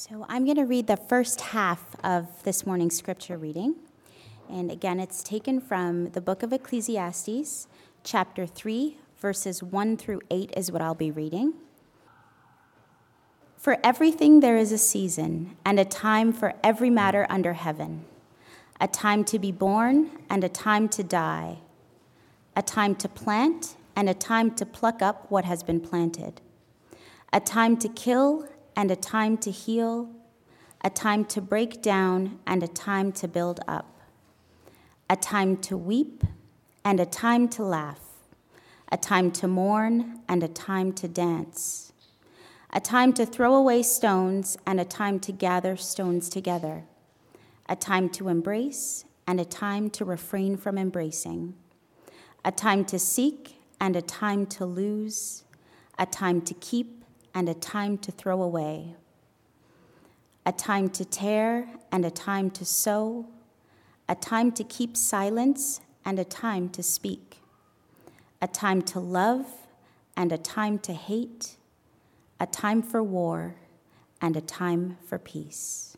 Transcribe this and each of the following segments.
So I'm going to read the first half of this morning's scripture reading. And again, it's taken from the book of Ecclesiastes, chapter 3, verses 1 through 8 is what I'll be reading. For everything there is a season, and a time for every matter under heaven, a time to be born and a time to die, a time to plant and a time to pluck up what has been planted, a time to kill and a time to heal, a time to break down and a time to build up, a time to weep and a time to laugh, a time to mourn and a time to dance, a time to throw away stones and a time to gather stones together, a time to embrace and a time to refrain from embracing, a time to seek and a time to lose, a time to keep and a time to throw away, a time to tear and a time to sow, a time to keep silence and a time to speak, a time to love and a time to hate, a time for war and a time for peace.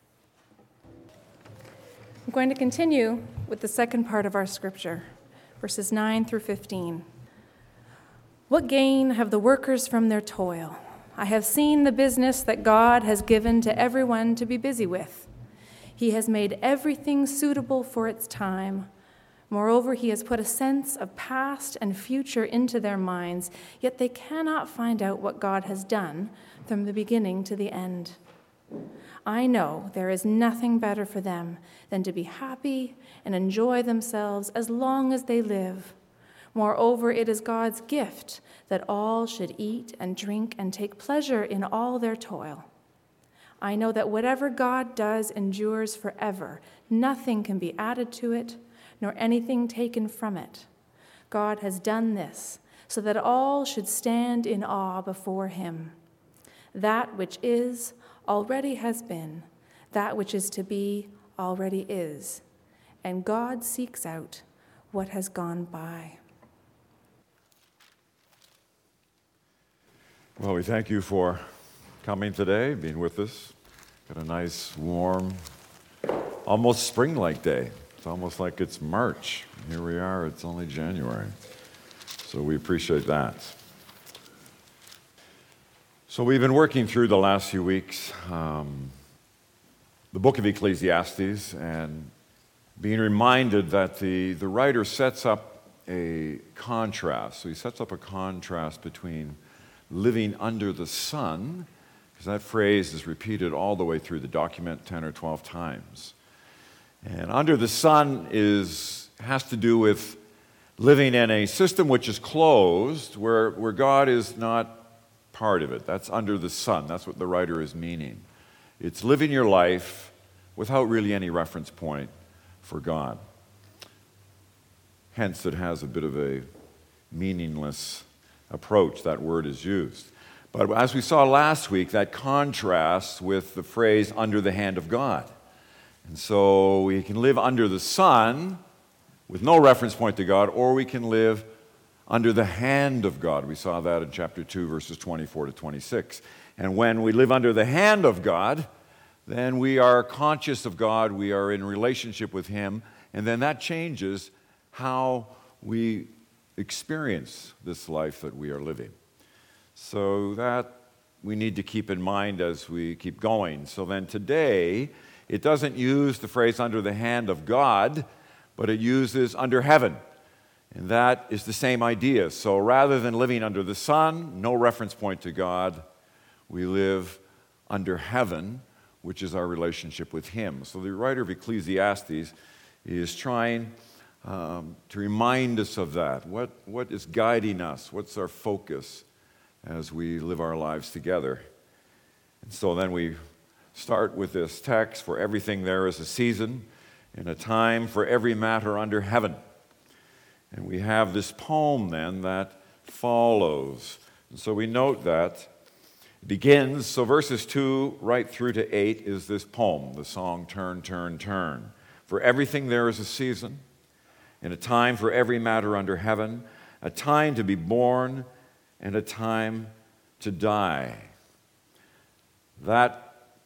I'm going to continue with the second part of our scripture, verses 9 through 15. What gain have the workers from their toil? I have seen the business that God has given to everyone to be busy with. He has made everything suitable for its time. Moreover, he has put a sense of past and future into their minds, yet they cannot find out what God has done from the beginning to the end. I know there is nothing better for them than to be happy and enjoy themselves as long as they live. Moreover, it is God's gift that all should eat and drink and take pleasure in all their toil. I know that whatever God does endures forever. Nothing can be added to it, nor anything taken from it. God has done this so that all should stand in awe before him. That which is already has been, that which is to be already is, and God seeks out what has gone by. Well, we thank you for coming today, being with us. Got a nice, warm, almost spring-like day. It's almost like it's March. Here we are, it's only January. So we appreciate that. So we've been working through the last few weeks the book of Ecclesiastes and being reminded that the writer sets up a contrast. So he sets up a contrast between living under the sun, because that phrase is repeated all the way through the document 10 or 12 times. And under the sun has to do with living in a system which is closed, where God is not part of it. That's under the sun. That's what the writer is meaning. It's living your life without really any reference point for God. Hence, it has a bit of a meaningless approach. That word is used. But as we saw last week, that contrasts with the phrase under the hand of God. And so we can live under the sun with no reference point to God, or we can live under the hand of God. We saw that in chapter 2, verses 24 to 26. And when we live under the hand of God, then we are conscious of God, we are in relationship with him, and then that changes how we experience this life that we are living. So that we need to keep in mind as we keep going. So then today, it doesn't use the phrase under the hand of God, but it uses under heaven. And that is the same idea. So rather than living under the sun, no reference point to God, we live under heaven, which is our relationship with him. So the writer of Ecclesiastes is trying to remind us of that. What is guiding us? What's our focus as we live our lives together? And so then we start with this text, for everything there is a season and a time for every matter under heaven. And we have this poem then that follows. And so we note that it begins, so verses 2 right through to 8 is this poem, the song Turn, Turn, Turn. For everything there is a season and a time for every matter under heaven, a time to be born and a time to die. That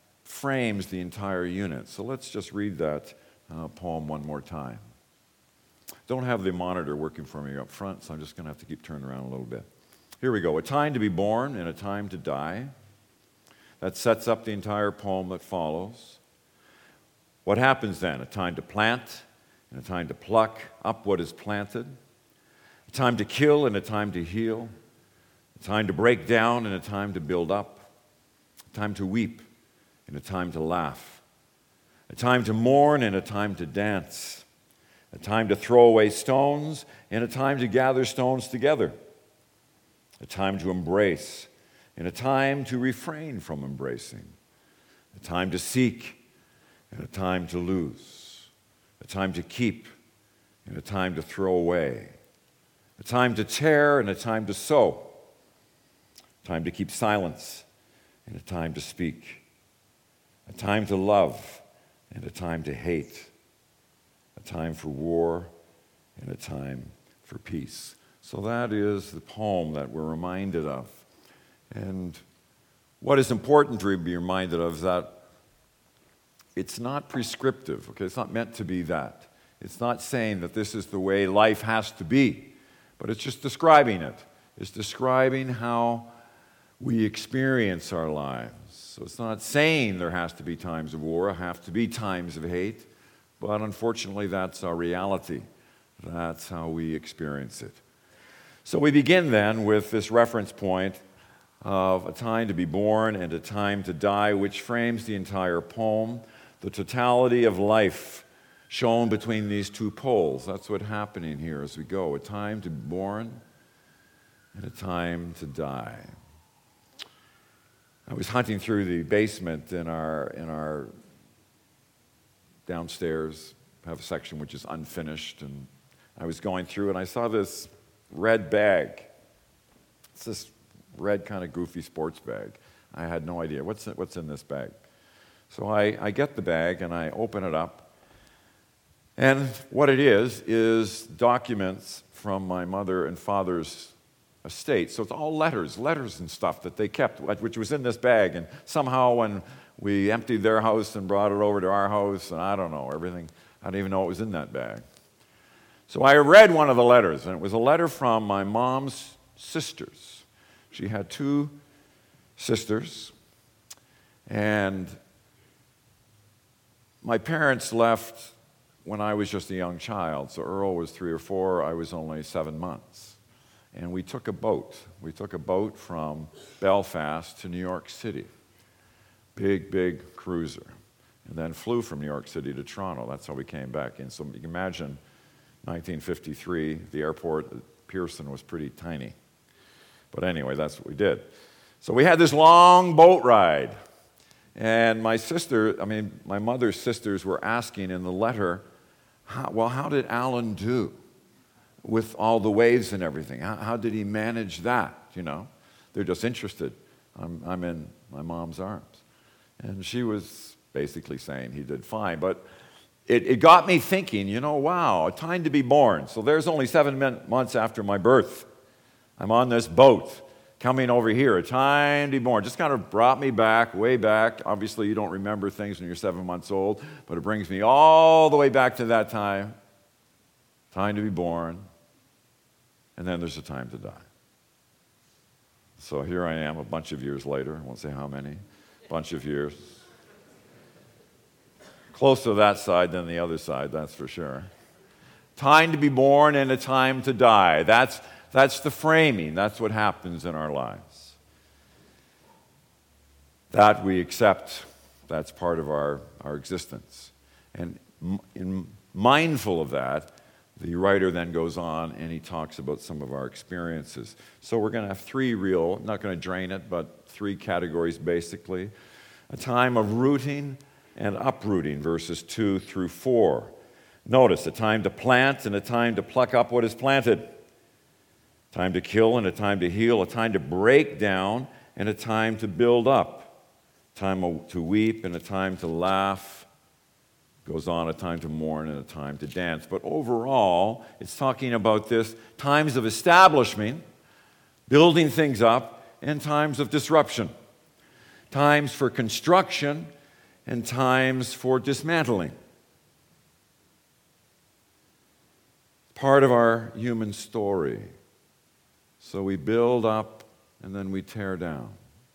frames the entire unit. So let's just read that poem one more time. Don't have the monitor working for me up front, so I'm just going to have to keep turning around a little bit. Here we go. A time to be born and a time to die. That sets up the entire poem that follows. What happens then? A time to plant and a time to pluck up what is planted. A time to kill and a time to heal. A time to break down and a time to build up. A time to weep and a time to laugh. A time to mourn and a time to dance. A time to throw away stones and a time to gather stones together. A time to embrace and a time to refrain from embracing. A time to seek and a time to lose. A time to keep and a time to throw away. A time to tear and a time to sow. A time to keep silence and a time to speak. A time to love and a time to hate. A time for war and a time for peace. So that is the poem that we're reminded of. And what is important to be reminded of is that it's not prescriptive, okay? It's not meant to be that. It's not saying that this is the way life has to be, but it's just describing it. It's describing how we experience our lives. So it's not saying there has to be times of war, have to be times of hate, but unfortunately that's our reality. That's how we experience it. So we begin then with this reference point of a time to be born and a time to die, which frames the entire poem, the totality of life shown between these two poles. That's what's happening here as we go. A time to be born and a time to die. I was hunting through the basement in our downstairs. I have a section which is unfinished, and I was going through and I saw this red bag. It's this red kind of goofy sports bag. I had no idea what's in this bag. So I get the bag and I open it up. And what it is documents from my mother and father's estate. So it's all letters and stuff that they kept, which was in this bag. And somehow when we emptied their house and brought it over to our house, and I don't know, everything, I didn't even know it was in that bag. So I read one of the letters, and it was a letter from my mom's sisters. She had two sisters, and my parents left when I was just a young child. So Earl was 3 or 4, I was only 7 months. And we took a boat. We took a boat from Belfast to New York City. Big cruiser. And then flew from New York City to Toronto. That's how we came back in. So you can imagine 1953, the airport at Pearson was pretty tiny. But anyway, that's what we did. So we had this long boat ride. And my mother's sisters were asking in the letter, how did Alan do with all the waves and everything? How did he manage that, you know? They're just interested. I'm in my mom's arms. And she was basically saying he did fine. But it got me thinking, wow, a time to be born. So there's only 7 months after my birth. I'm on this boat coming over here, a time to be born. Just kind of brought me back, way back. Obviously, you don't remember things when you're 7 months old, but it brings me all the way back to that time. Time to be born. And then there's a time to die. So here I am a bunch of years later. I won't say how many. Bunch of years. Closer to that side than the other side, that's for sure. Time to be born and a time to die. That's the framing. That's what happens in our lives. That we accept. That's part of our existence. And mindful of that, the writer then goes on and he talks about some of our experiences. So we're going to have 3 real, I'm not going to drain it, but 3 categories basically. A time of rooting and uprooting, verses 2 through 4. Notice, a time to plant and a time to pluck up what is planted. Time to kill and a time to heal. A time to break down and a time to build up. Time to weep and a time to laugh. Goes on, a time to mourn and a time to dance. But overall, it's talking about this times of establishment, building things up, and times of disruption. Times for construction and times for dismantling. Part of our human story. So we build up and then we tear down.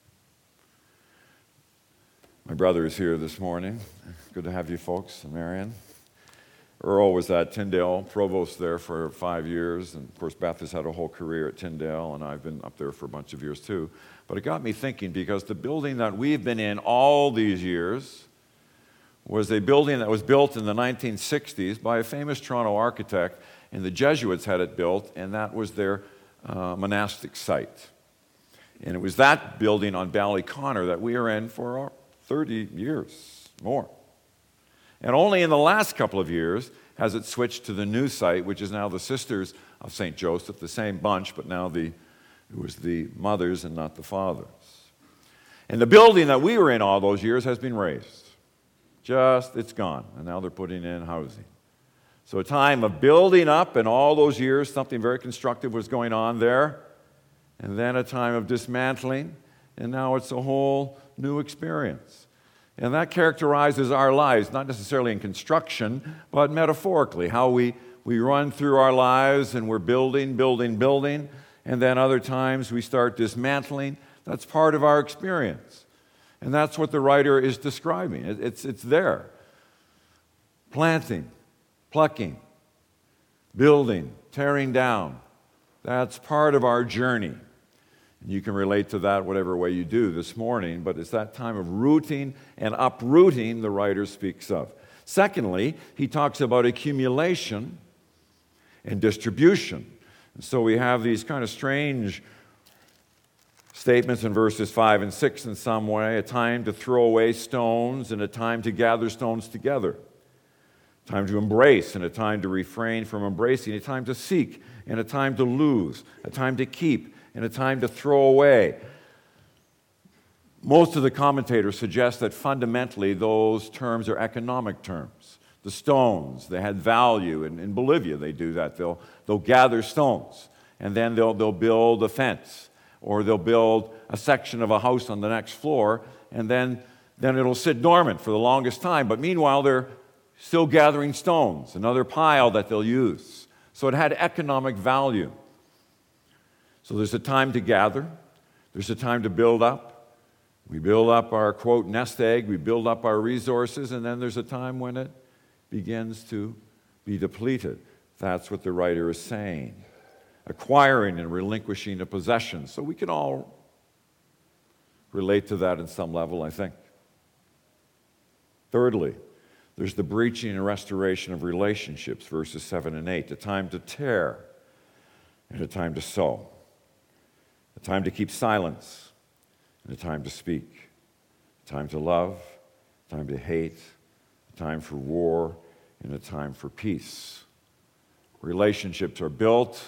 My brother is here this morning. Good to have you folks, Marion. Earl was at Tyndale, provost there for 5 years, and of course Beth has had a whole career at Tyndale, and I've been up there for a bunch of years too. But it got me thinking, because the building that we've been in all these years was a building that was built in the 1960s by a famous Toronto architect, and the Jesuits had it built, and that was their monastic site. And it was that building on Ballyconnor that we are in for 30 years, more. And only in the last couple of years has it switched to the new site, which is now the Sisters of St. Joseph, the same bunch, but now it was the mothers and not the fathers. And the building that we were in all those years has been razed. It's gone, and now they're putting in housing. So a time of building up, and all those years, something very constructive was going on there, and then a time of dismantling, and now it's a whole new experience. And that characterizes our lives, not necessarily in construction, but metaphorically, how we run through our lives and we're building, and then other times we start dismantling. That's part of our experience. And that's what the writer is describing. It's there. Planting, plucking, building, tearing down. That's part of our journey. And you can relate to that whatever way you do this morning, but it's that time of rooting and uprooting the writer speaks of. Secondly, he talks about accumulation and distribution. And so we have these kind of strange statements in verses 5 and 6 in some way, a time to throw away stones and a time to gather stones together, a time to embrace and a time to refrain from embracing, a time to seek and a time to lose, a time to keep and a time to throw away. Most of the commentators suggest that fundamentally those terms are economic terms. The stones, they had value. In Bolivia they do that. They'll gather stones and then they'll build a fence, or they'll build a section of a house on the next floor, and then it'll sit dormant for the longest time. But meanwhile, they're still gathering stones, another pile that they'll use. So it had economic value. So there's a time to gather. There's a time to build up. We build up our, quote, nest egg. We build up our resources, and then there's a time when it begins to be depleted. That's what the writer is saying. Acquiring and relinquishing a possession. So we can all relate to that in some level, I think. Thirdly, there's the breaching and restoration of relationships, verses 7 and 8. A time to tear and a time to sow. A time to keep silence and a time to speak. A time to love, a time to hate, a time for war, and a time for peace. Relationships are built,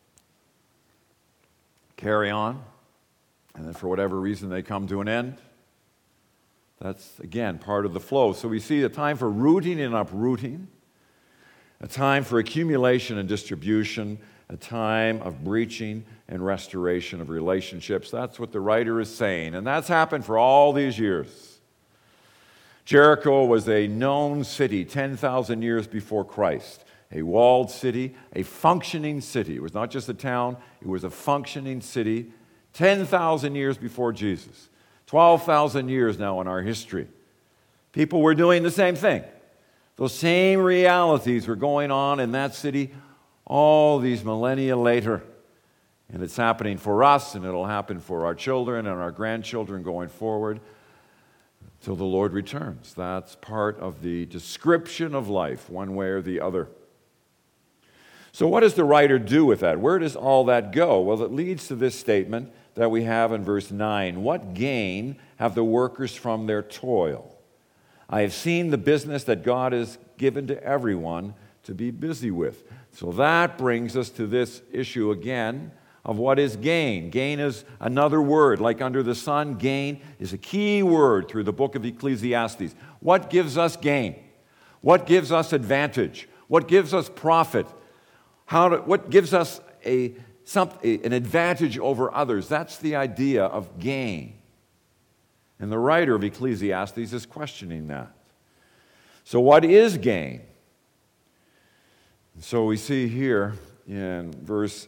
carry on, and then for whatever reason they come to an end. That's, again, part of the flow. So we see a time for rooting and uprooting, a time for accumulation and distribution, a time of breaching and restoration of relationships. That's what the writer is saying, and that's happened for all these years. Jericho was a known city 10,000 years before Christ, a walled city, a functioning city. It was not just a town, it was a functioning city 10,000 years before Jesus. 12,000 years now in our history. People were doing the same thing. Those same realities were going on in that city all these millennia later. And it's happening for us, and it'll happen for our children and our grandchildren going forward till the Lord returns. That's part of the description of life, one way or the other. So what does the writer do with that? Where does all that go? Well, it leads to this statement that we have in verse 9. What gain have the workers from their toil? I have seen the business that God has given to everyone to be busy with. So that brings us to this issue again of what is gain. Gain is another word. Like under the sun, gain is a key word through the book of Ecclesiastes. What gives us gain? What gives us advantage? What gives us profit? What gives us an advantage over others? That's the idea of gain. And the writer of Ecclesiastes is questioning that. So what is gain? So we see here in verse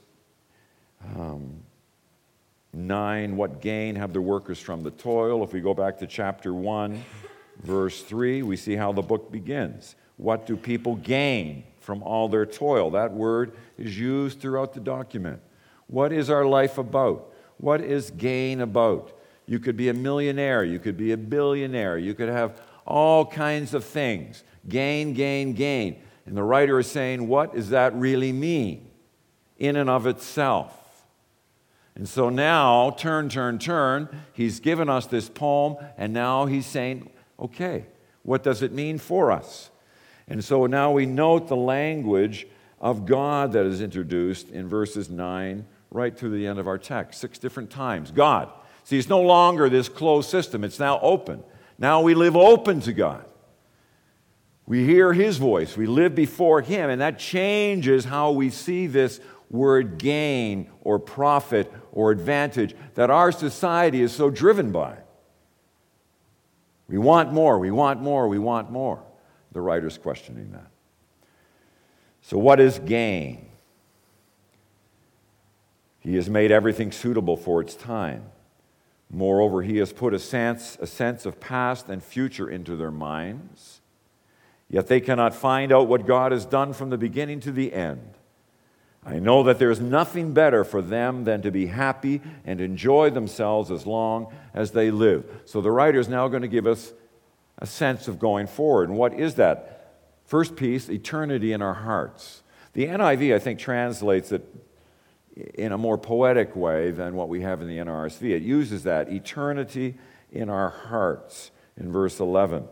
9, what gain have the workers from the toil? If we go back to chapter 1, verse 3, we see how the book begins. What do people gain from all their toil? That word is used throughout the document. What is our life about? What is gain about? You could be a millionaire. You could be a billionaire. You could have all kinds of things. Gain, gain, gain. And the writer is saying, what does that really mean in and of itself? And so now, turn. He's given us this poem, and now he's saying, okay, what does it mean for us? And so now we note the language of God that is introduced in verses 9 right to the end of our text, 6 different times. God. See, it's no longer this closed system. It's now open. Now we live open to God. We hear His voice. We live before Him, and that changes how we see this word gain or profit or advantage that our society is so driven by. We want more, we want more, we want more. The writer's questioning that. So what is gain? He has made everything suitable for its time. Moreover, He has put a sense of past and future into their minds. Yet they cannot find out what God has done from the beginning to the end. I know that there is nothing better for them than to be happy and enjoy themselves as long as they live. So the writer is now going to give us a sense of going forward. And what is that? First piece, eternity in our hearts. The NIV, I think, translates it in a more poetic way than what we have in the NRSV. It uses that, eternity in our hearts, in verse 11.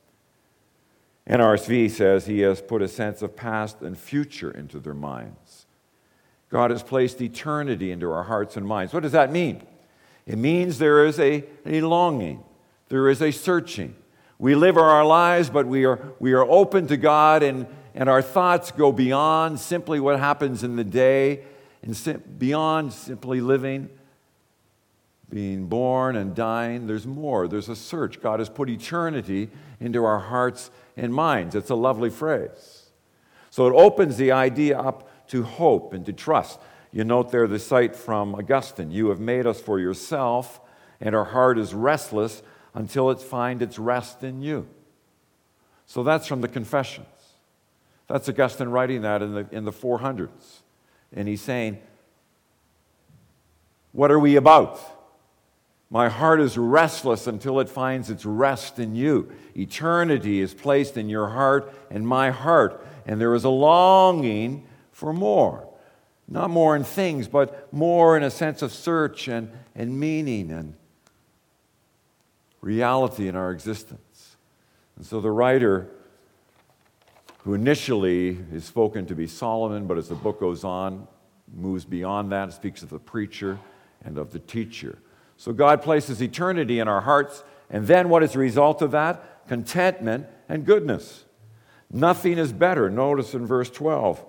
NRSV says He has put a sense of past and future into their minds. God has placed eternity into our hearts and minds. What does that mean? It means there is a longing. There is a searching. We live our lives, but we are open to God, and our thoughts go beyond simply what happens in the day, and beyond simply living, being born and dying. There's more. There's a search. God has put eternity into our hearts and minds. It's a lovely phrase. So it opens the idea up to hope and to trust. You note there the cite from Augustine. You have made us for yourself, and our heart is restless until it finds its rest in you. So that's from the Confessions. That's Augustine writing that in the 400s. And he's saying, what are we about? My heart is restless until it finds its rest in you. Eternity is placed in your heart and my heart. And there is a longing for more. Not more in things, but more in a sense of search and meaning and reality in our existence. And so the writer, who initially is spoken to be Solomon, but as the book goes on, moves beyond that, speaks of the preacher and of the teacher. So God places eternity in our hearts, and then what is the result of that? Contentment and goodness. Nothing is better. Notice in verse 12.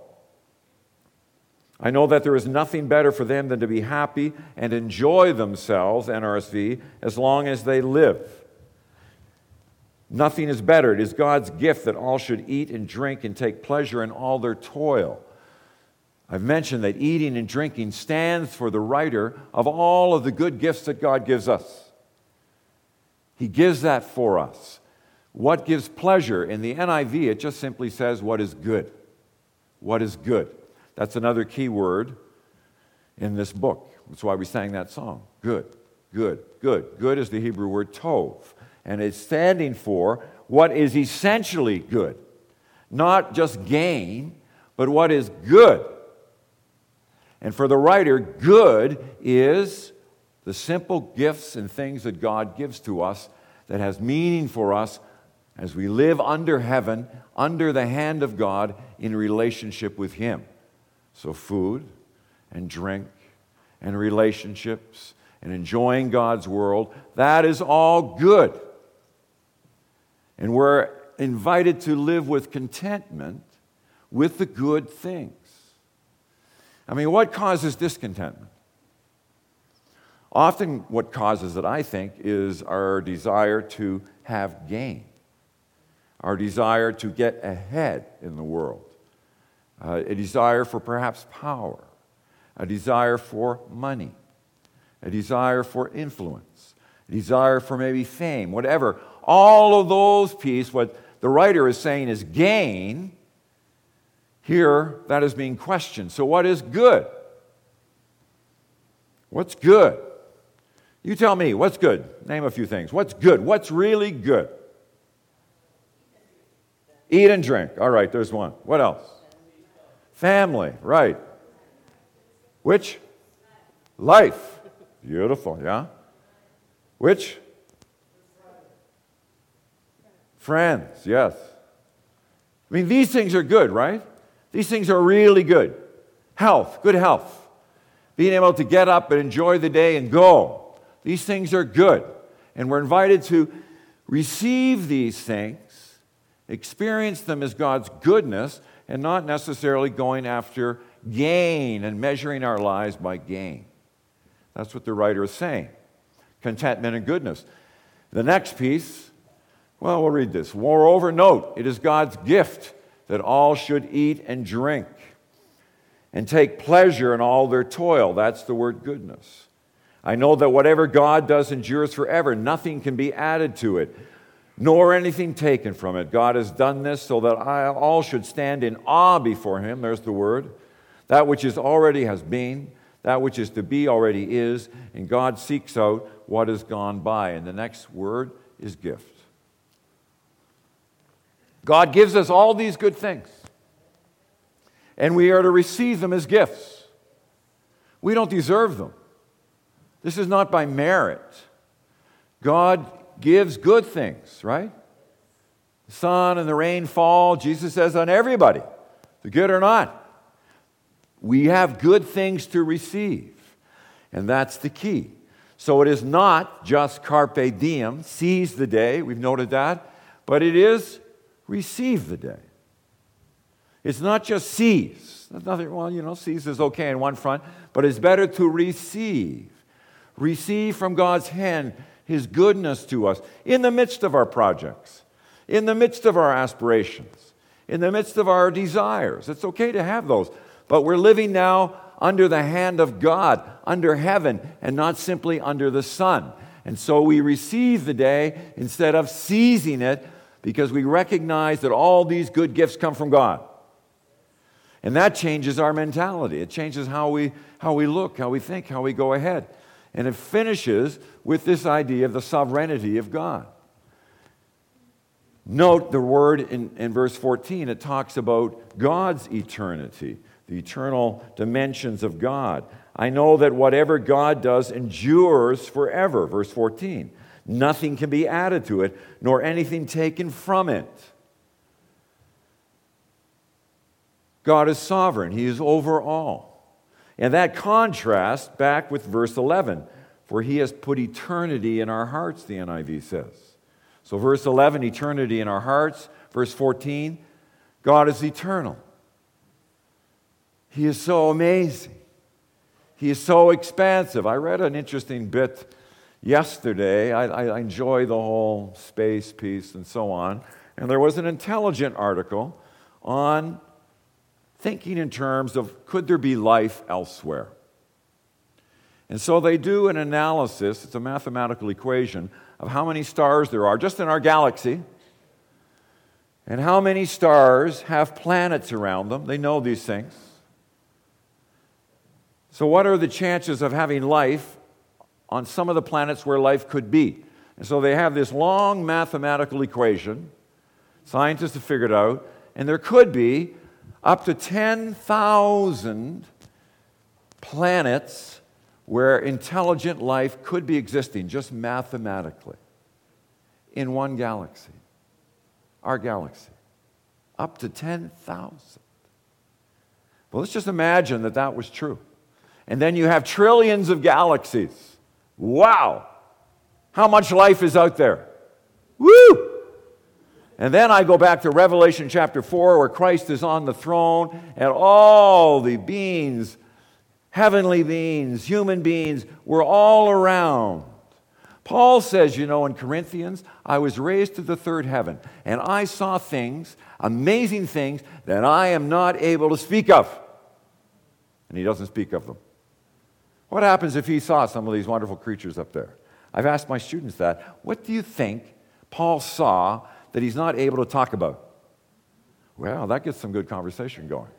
I know that there is nothing better for them than to be happy and enjoy themselves, NRSV, as long as they live. Nothing is better. It is God's gift that all should eat and drink and take pleasure in all their toil. I've mentioned that eating and drinking stands for the writer of all of the good gifts that God gives us. He gives that for us. What gives pleasure? In the NIV, it just simply says what is good. What is good? That's another key word in this book. That's why we sang that song. Good, good, good. Good is the Hebrew word tov. And it's standing for what is essentially good. Not just gain, but what is good. And for the writer, good is the simple gifts and things that God gives to us that has meaning for us as we live under heaven, under the hand of God, in relationship with Him. So food and drink and relationships and enjoying God's world, that is all good. And we're invited to live with contentment with the good things. I mean, what causes discontentment? Often what causes it, I think, is our desire to have gain, our desire to get ahead in the world, a desire for perhaps power, a desire for money, a desire for influence, a desire for maybe fame, whatever. All of those pieces, what the writer is saying is gain. Here, that is being questioned. So what is good? What's good? You tell me, what's good? Name a few things. What's good? What's really good? Eat and drink. All right, there's one. What else? Family, right. Which? Life. Beautiful, yeah. Which? Friends, yes. I mean, these things are good, right? These things are really good. Health, good health. Being able to get up and enjoy the day and go. These things are good. And we're invited to receive these things, experience them as God's goodness, and not necessarily going after gain and measuring our lives by gain. That's what the writer is saying. Contentment and goodness. The next piece, well, we'll read this. Moreover, note, it is God's gift that all should eat and drink and take pleasure in all their toil. That's the word goodness. I know that whatever God does endures forever. Nothing can be added to it, nor anything taken from it. God has done this so that all should stand in awe before him. There's the word. That which is already has been, that which is to be already is, and God seeks out what has gone by. And the next word is gift. God gives us all these good things, and we are to receive them as gifts. We don't deserve them. This is not by merit. God gives good things, right? The sun and the rain fall, Jesus says, on everybody, the good or not. We have good things to receive, and that's the key. So it is not just carpe diem, seize the day, we've noted that, but it is receive the day. It's not just seize. Nothing, well, seize is okay in one front, but it's better to receive. Receive from God's hand his goodness to us in the midst of our projects, in the midst of our aspirations, in the midst of our desires. It's okay to have those, but we're living now under the hand of God, under heaven, and not simply under the sun. And so we receive the day instead of seizing it, because we recognize that all these good gifts come from God. And that changes our mentality. It changes how we look, how we think, how we go ahead. And it finishes with this idea of the sovereignty of God. Note the word in verse 14. It talks about God's eternity, the eternal dimensions of God. I know that whatever God does endures forever. Verse 14. Nothing can be added to it, nor anything taken from it. God is sovereign. He is over all. And that contrasts back with verse 11, for he has put eternity in our hearts, the NIV says. So verse 11, eternity in our hearts. Verse 14, God is eternal. He is so amazing. He is so expansive. I read an interesting bit yesterday. I enjoy the whole space piece and so on. And there was an intelligent article on thinking in terms of, could there be life elsewhere? And so they do an analysis, it's a mathematical equation, of how many stars there are just in our galaxy, and how many stars have planets around them. They know these things. So what are the chances of having life on some of the planets where life could be? And so they have this long mathematical equation. Scientists have figured out, and there could be up to 10,000 planets where intelligent life could be existing, just mathematically, in one galaxy, our galaxy. Up to 10,000. Well, let's just imagine that that was true. And then you have trillions of galaxies. Wow! How much life is out there? Woo! And then I go back to Revelation chapter 4, where Christ is on the throne, and all the beings heavenly beings, human beings, were all around. Paul says, in Corinthians, I was raised to the third heaven, and I saw things, amazing things, that I am not able to speak of. And he doesn't speak of them. What happens if he saw some of these wonderful creatures up there? I've asked my students that. What do you think Paul saw that he's not able to talk about? Well, that gets some good conversation going.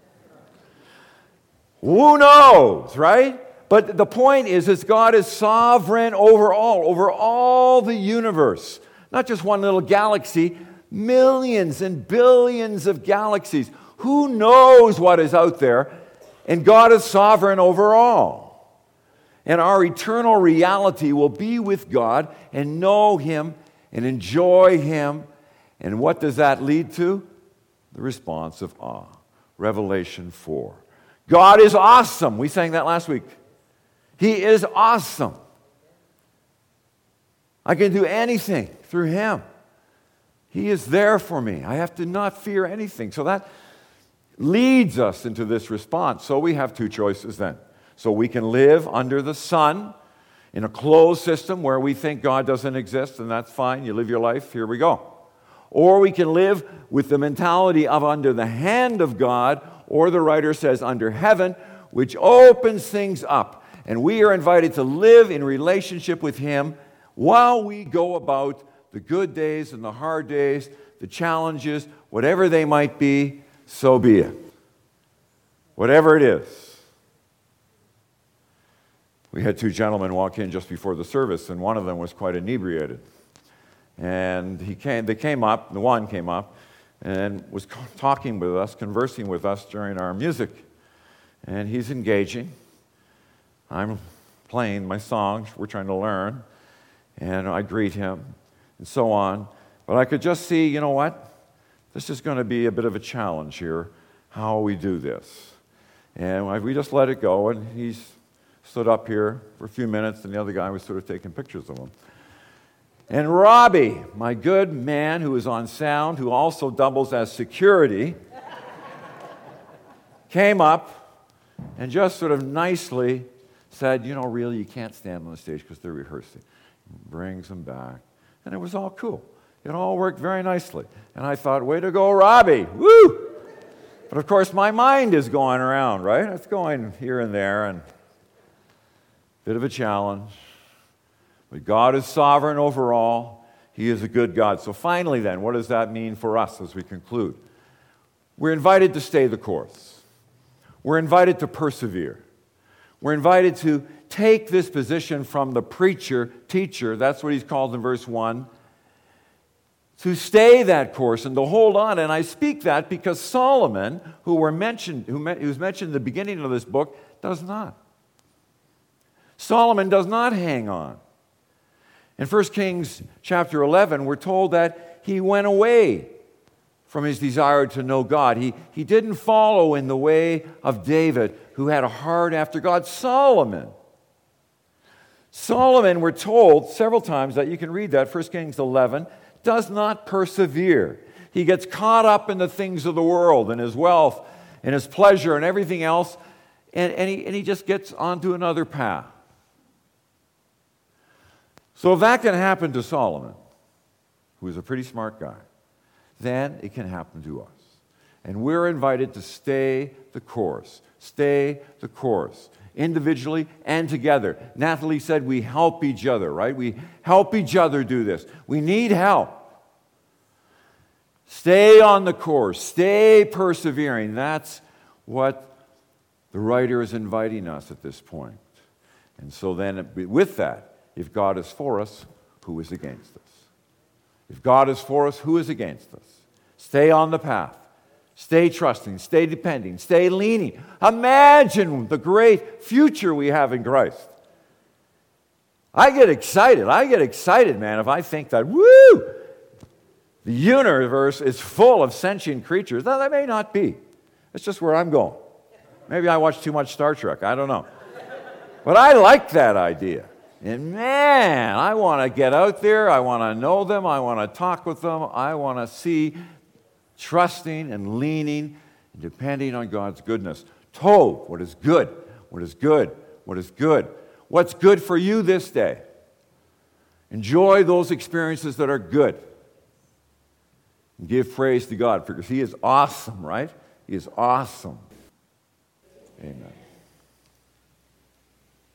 Who knows, right? But the point is God is sovereign over all the universe. Not just one little galaxy, millions and billions of galaxies. Who knows what is out there? And God is sovereign over all. And our eternal reality will be with God and know Him and enjoy Him. And what does that lead to? The response of awe. Revelation 4. God is awesome. We sang that last week. He is awesome. I can do anything through Him. He is there for me. I have to not fear anything. So that leads us into this response. So we have two choices then. So we can live under the sun in a closed system where we think God doesn't exist, and that's fine. You live your life. Here we go. Or we can live with the mentality of under the hand of God, or the writer says under heaven, which opens things up. And we are invited to live in relationship with Him while we go about the good days and the hard days, the challenges, whatever they might be, so be it. Whatever it is. We had two gentlemen walk in just before the service, and one of them was quite inebriated. And the one came up, and was talking with us, conversing with us during our music. And he's engaging. I'm playing my songs we're trying to learn, and I greet him, and so on. But I could just see, this is going to be a bit of a challenge here, how we do this. And we just let it go, and he's stood up here for a few minutes, and the other guy was sort of taking pictures of him. And Robbie, my good man who is on sound, who also doubles as security, came up and just sort of nicely said, really, you can't stand on the stage because they're rehearsing. Brings them back. And it was all cool. It all worked very nicely. And I thought, way to go, Robbie. Woo! But of course, my mind is going around, right? It's going here and there, and bit of a challenge. But God is sovereign over all. He is a good God. So finally then, what does that mean for us as we conclude? We're invited to stay the course. We're invited to persevere. We're invited to take this position from the preacher, teacher, that's what he's called in verse 1, to stay that course and to hold on. And I speak that because Solomon, who's mentioned in the beginning of this book, does not. Solomon does not hang on. In 1 Kings chapter 11, we're told that he went away from his desire to know God. He didn't follow in the way of David, who had a heart after God. Solomon, we're told several times that you can read that, 1 Kings 11, does not persevere. He gets caught up in the things of the world and his wealth and his pleasure and everything else, and he just gets onto another path. So if that can happen to Solomon, who is a pretty smart guy, then it can happen to us. And we're invited to stay the course. Stay the course. Individually and together. Natalie said we help each other, right? We help each other do this. We need help. Stay on the course. Stay persevering. That's what the writer is inviting us at this point. And so then with that, if God is for us, who is against us? If God is for us, who is against us? Stay on the path. Stay trusting. Stay depending. Stay leaning. Imagine the great future we have in Christ. I get excited, man, if I think that, the universe is full of sentient creatures. Now, that may not be. It's just where I'm going. Maybe I watch too much Star Trek. I don't know. But I like that idea. And man, I want to get out there. I want to know them. I want to talk with them. I want to see trusting and leaning and depending on God's goodness. Tov, what is good, What is good? What is good? What's good for you this day? Enjoy those experiences that are good. And give praise to God because He is awesome, right? He is awesome. Amen.